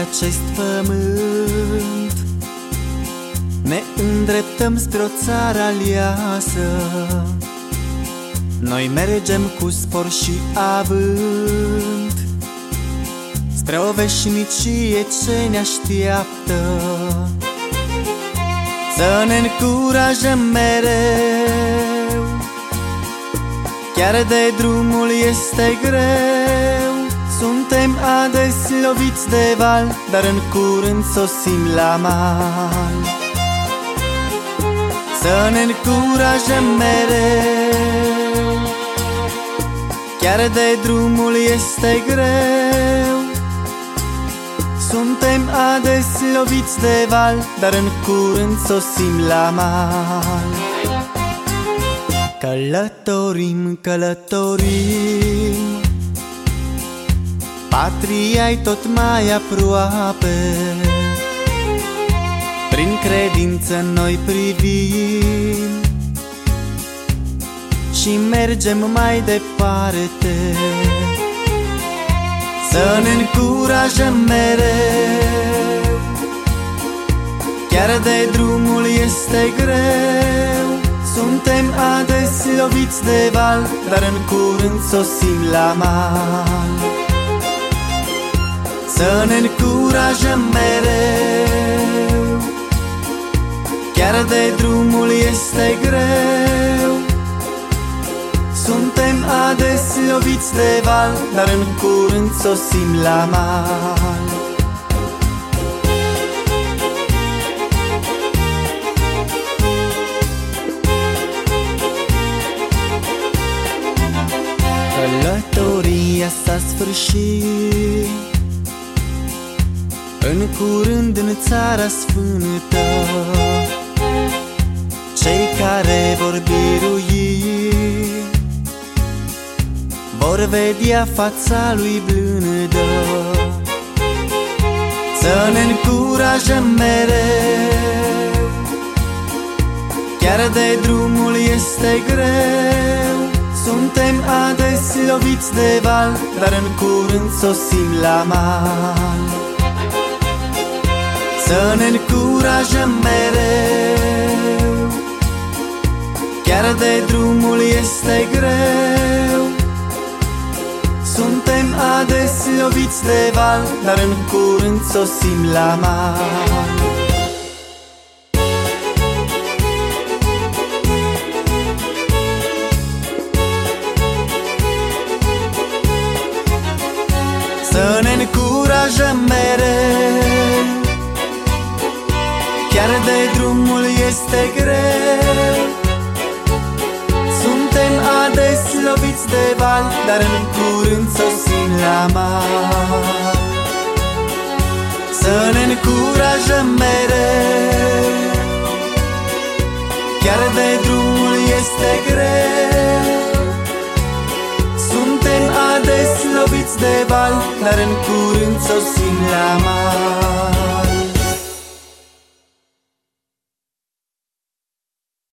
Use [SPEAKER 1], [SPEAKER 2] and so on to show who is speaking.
[SPEAKER 1] acest pământ, ne îndreptăm spre o țară aleasă. Noi mergem cu spor și avânt spre o veșnicie ce ne așteaptă. Să ne încurajăm mereu, chiar de drumul este greu. Suntem adesea loviți de val, dar în curând sosim la mal. Să ne încurajăm mereu, chiar de drumul este greu. Suntem adesea loviți de val, dar în curând sosim la mal. Călătorim, călătorim, patria-i tot mai aproape. Prin credință noi privim și mergem mai departe. Să ne încurajăm mereu, chiar de drumul este greu. Suntem adesea loviți de val, dar în curând sosim la mal. Să ne încurajăm mereu, chiar de drumul este greu. Suntem adesea loviți de val, dar în curând sosim la mal. Călătoria s-a sfârșit, în curând în țara sfântă. Cei care vor birui vor vedea fața lui blândă. Să ne încurajăm mereu, chiar de drumul este greu. Suntem adesea loviți de val, dar în curând sosim la mal. Să ne încurajăm mereu, chiar de drumul este greu. Suntem adesea loviți de val, dar în curând sosim la mal. Să ne încurajăm mereu, chiar de drumul este greu. Suntem adesea loviți de val, dar în curând sosim la mal. Să ne încurajăm mereu, chiar de drumul este greu. Suntem adesea loviți de val, dar în curând sosim la mal.